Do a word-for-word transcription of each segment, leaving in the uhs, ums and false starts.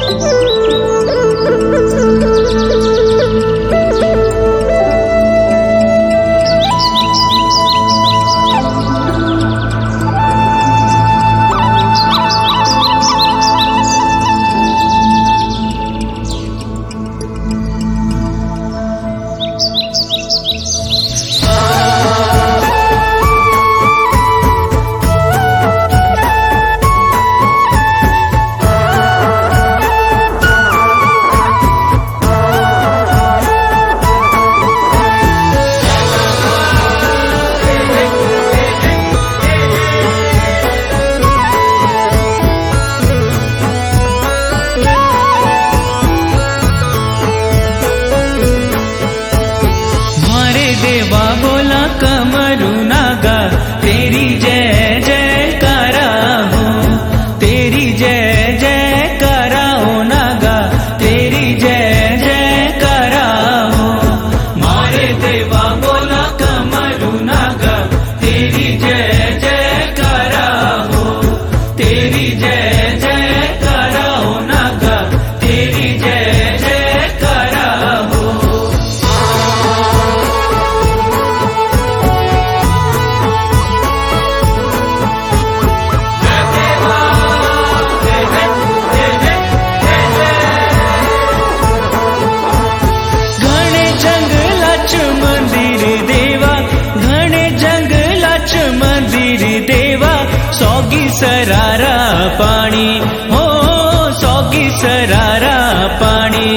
सौगी सरारा पानी हो सौगी सरारा पानी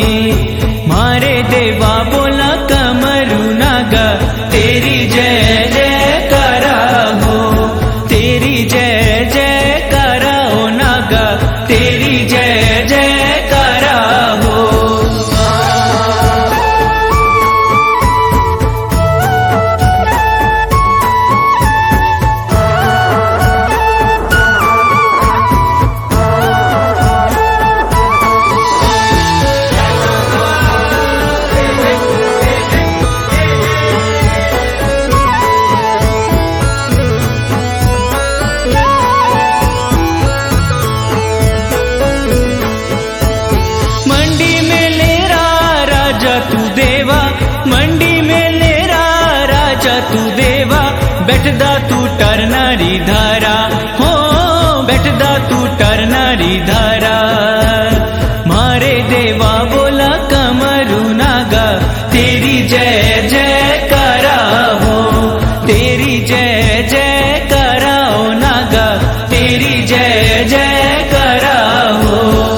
मारे देवा बोला कमरू नागा तेरी जय जय करा हो तेरी जय जय करा हो नागा तेरी जय जय करा हो। बैठदा तू टरनारी धारा हो बैठदा तू टरनारी धारा मारे देवा बोला कमरू नागा तेरी जय जय करा हो तेरी जय जय करा हो नागा तेरी जय जय करा हो।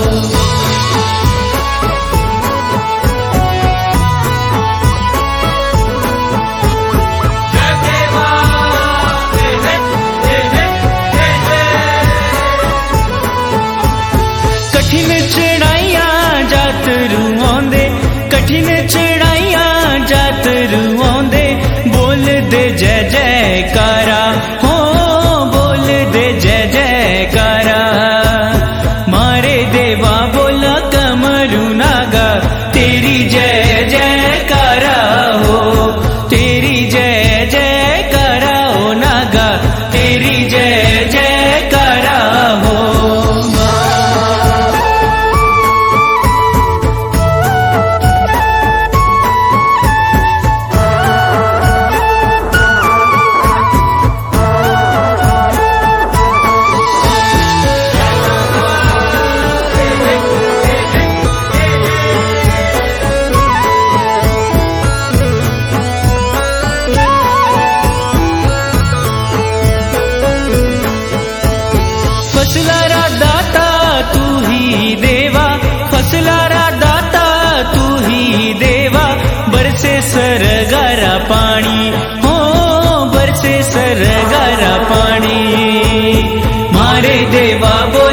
कठिन चढ़ाइयां जात रुआंदे कठिन चढ़ाइयां जात रुआंदे बोल दे जय जयकारा हो बोल दे जय जयकारा मारे देवा बोला कमरू नागा तेरी जय जयकारा हो तेरी जय जयकारा हो नागा तेरी जय जयकारा हो। फसलारा दाता तू ही देवा फसलारा दाता तू ही देवा बरसे सरगारा पानी हो बरसे सरगारा पानी मारे देवा।